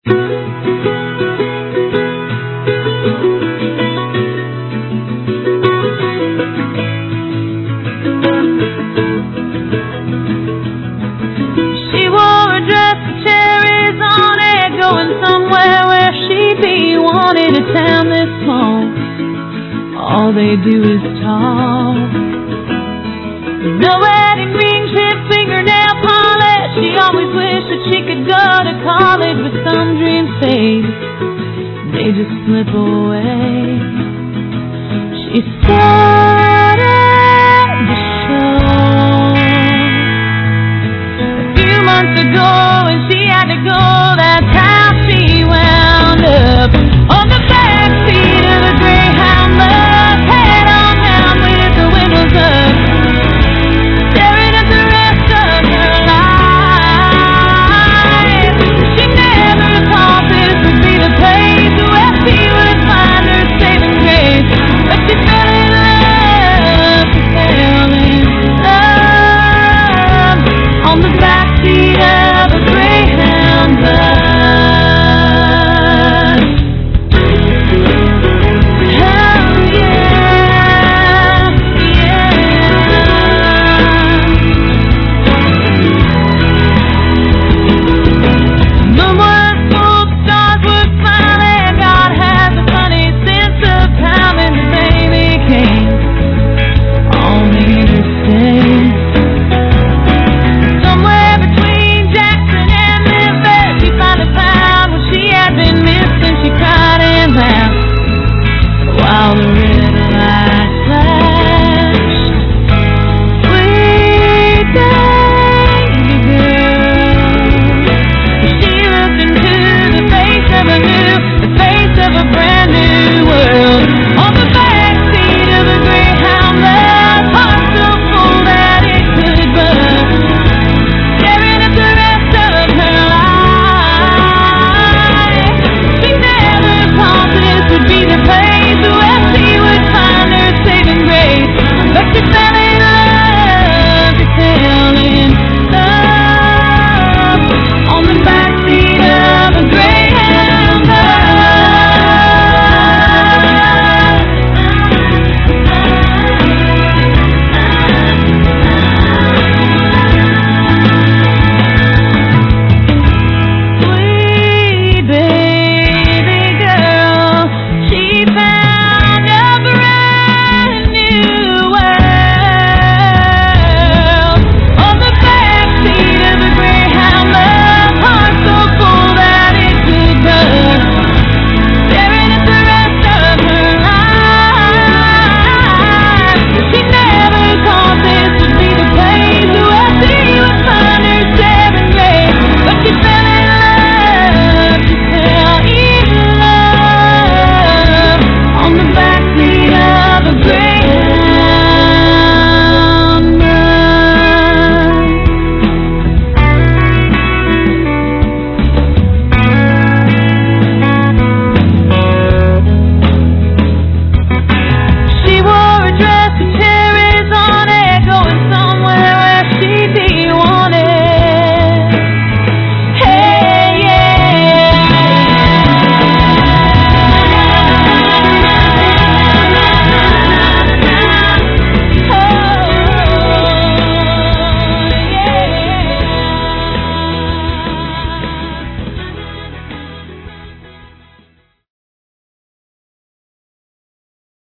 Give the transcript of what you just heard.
She wore a dress with cherries on it, going somewhere where she'd be wanted. A town this small, all they do is talk. No wedding ring, chip, fingernail polish. She always wished that she could go to college, but some dreams fade, they just slip away. She started the show a few months ago, and she had to go